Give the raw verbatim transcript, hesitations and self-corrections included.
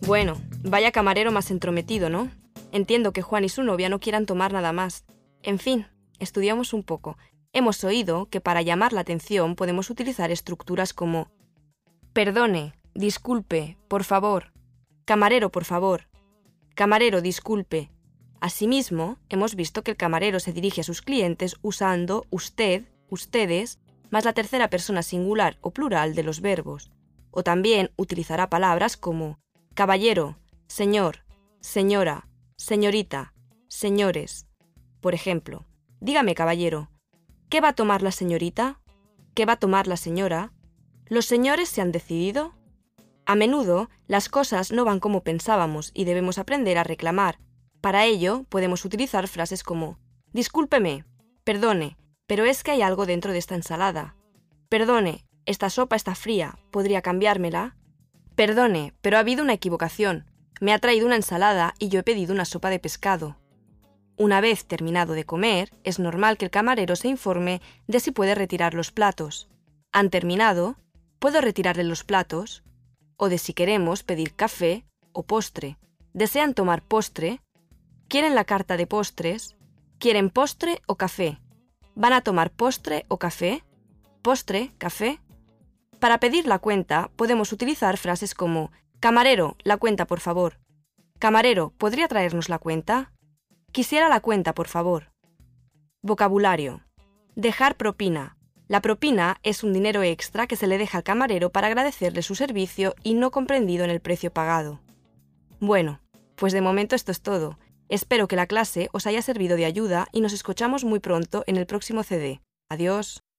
Bueno, vaya camarero más entrometido, ¿no? Entiendo que Juan y su novia no quieran tomar nada más. En fin, estudiamos un poco. Hemos oído que para llamar la atención podemos utilizar estructuras como perdone, disculpe, por favor, camarero, por favor, camarero, disculpe. Asimismo, hemos visto que el camarero se dirige a sus clientes usando usted, ustedes, más la tercera persona singular o plural de los verbos. O también utilizará palabras como caballero, señor, señora, señorita, señores. Por ejemplo, dígame, caballero, ¿qué va a tomar la señorita? ¿Qué va a tomar la señora? ¿Los señores se han decidido? A menudo, las cosas no van como pensábamos y debemos aprender a reclamar. Para ello, podemos utilizar frases como discúlpeme, perdone, pero es que hay algo dentro de esta ensalada. Perdone, esta sopa está fría, ¿podría cambiármela? Perdone, pero ha habido una equivocación. Me ha traído una ensalada y yo he pedido una sopa de pescado. Una vez terminado de comer, es normal que el camarero se informe de si puede retirar los platos. ¿Han terminado? ¿Puedo retirarle los platos? O de si queremos pedir café o postre. ¿Desean tomar postre? ¿Quieren la carta de postres? ¿Quieren postre o café? ¿Van a tomar postre o café? ¿Postre, café? Para pedir la cuenta, podemos utilizar frases como camarero, la cuenta, por favor. Camarero, ¿podría traernos la cuenta? Quisiera la cuenta, por favor. Vocabulario. Dejar propina. La propina es un dinero extra que se le deja al camarero para agradecerle su servicio y no comprendido en el precio pagado. Bueno, pues de momento esto es todo. Espero que la clase os haya servido de ayuda y nos escuchamos muy pronto en el próximo C D. Adiós.